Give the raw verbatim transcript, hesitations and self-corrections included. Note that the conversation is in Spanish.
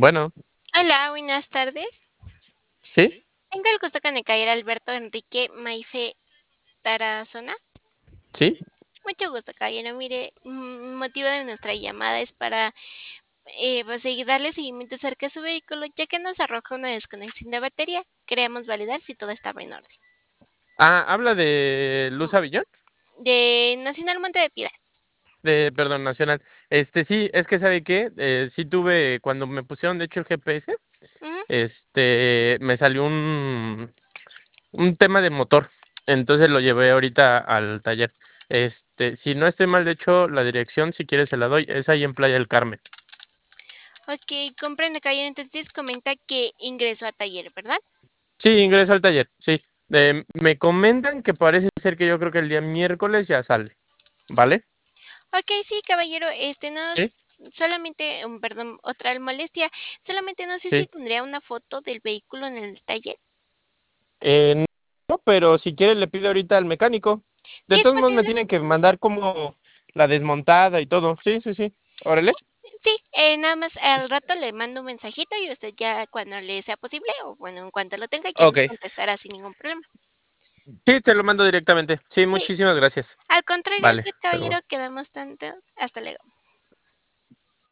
Bueno, Hola, buenas tardes. ¿sí? Tengo el gusto con el caballero Alberto Enrique Maife Tarazona. ¿Sí? Mucho gusto, caballero. Mire, mm, motivo de nuestra llamada es para eh, pues, seguir- darle seguimiento acerca de su vehículo, ya que nos arroja una desconexión de batería. Queríamos validar si todo estaba en orden. Ah, habla de Luz Avillón, De Nacional Monte de Piedad. de, perdón, Nacional. Este, sí, es que ¿sabe qué? Eh, sí tuve, cuando me pusieron, de hecho, el G P S, Ujú. este, me salió un, un tema de motor. Entonces lo llevé ahorita al taller. Este, si no estoy mal, de hecho, la dirección, si quieres, se la doy. Es ahí en Playa del Carmen. Ok, comprendo, caballero. Entonces comenta que ingresó a taller, ¿verdad? Sí, ingreso al taller, sí. Eh, me comentan que parece ser que yo creo que el día miércoles ya sale, ¿vale? Ok, sí, caballero, este Sí, nos solamente, um, perdón, otra molestia, solamente no sé si sí. tendría una foto del vehículo en el taller. Eh, no, pero si quiere le pido ahorita al mecánico. Sí De es todos modos me posible. tienen que mandar como la desmontada y todo. Sí, sí, sí. Órale. Sí, eh, nada más al rato le mando un mensajito y usted ya cuando le sea posible o bueno, en cuanto lo tenga ya Ok. nos contestará sin ningún problema. Sí, te lo mando directamente. Sí, Sí, muchísimas gracias. al contrario, Vale, usted hasta luego. caballero, quedamos tanto. Hasta luego.